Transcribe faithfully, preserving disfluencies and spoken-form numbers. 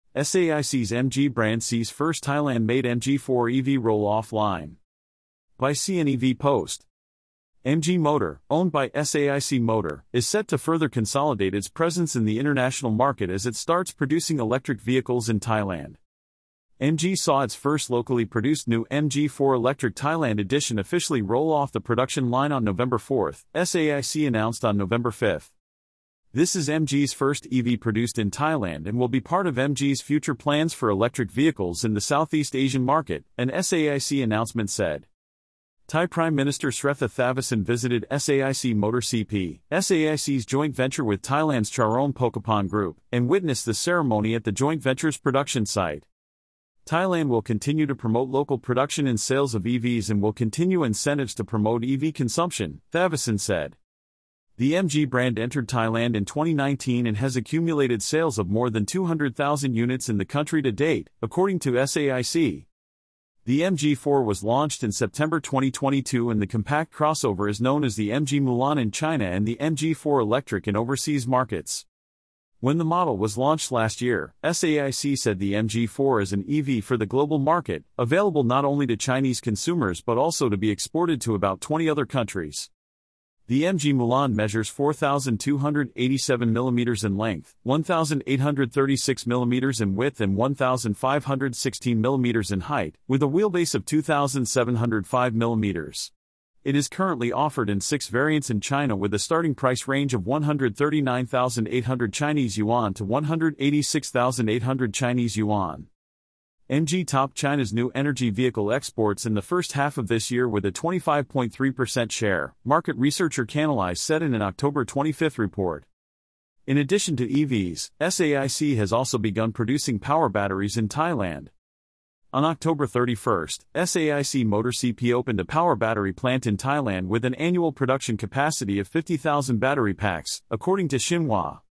SAIC's M G brand sees first Thailand-made M G four E V roll offline. By C N E V Post. M G Motor, owned by SAIC Motor, is set to further consolidate its presence in the international market as it starts producing electric vehicles in Thailand. M G saw its first locally produced new M G four Electric Thailand edition officially roll off the production line on November fourth, SAIC announced on November fifth. This is M G's first E V produced in Thailand and will be part of M G's future plans for electric vehicles in the Southeast Asian market, an SAIC announcement said. Thai Prime Minister Srettha Thavisin visited SAIC Motor C P, SAIC's joint venture with Thailand's Charoen Pokapon Group, and witnessed the ceremony at the joint venture's production site. Thailand will continue to promote local production and sales of E Vs and will continue incentives to promote E V consumption, Thavisin said. The M G brand entered Thailand in twenty nineteen and has accumulated sales of more than two hundred thousand units in the country to date, according to SAIC. The M G four was launched in September twenty twenty-two and the compact crossover is known as the M G Mulan in China and the M G four Electric in overseas markets. When the model was launched last year, SAIC said the M G four is an E V for the global market, available not only to Chinese consumers but also to be exported to about twenty other countries. The M G Mulan measures four thousand two hundred eighty-seven millimeters in length, one thousand eight hundred thirty-six millimeters in width and one thousand five hundred sixteen millimeters in height, with a wheelbase of two thousand seven hundred five millimeters. It is currently offered in six variants in China with a starting price range of one hundred thirty-nine thousand eight hundred Chinese yuan to one hundred eighty-six thousand eight hundred Chinese yuan. M G topped China's new energy vehicle exports in the first half of this year with a twenty-five point three percent share, market researcher Canalys said in an October twenty-fifth report. In addition to E Vs, SAIC has also begun producing power batteries in Thailand. On October thirty-first, SAIC Motor C P opened a power battery plant in Thailand with an annual production capacity of fifty thousand battery packs, according to Xinhua.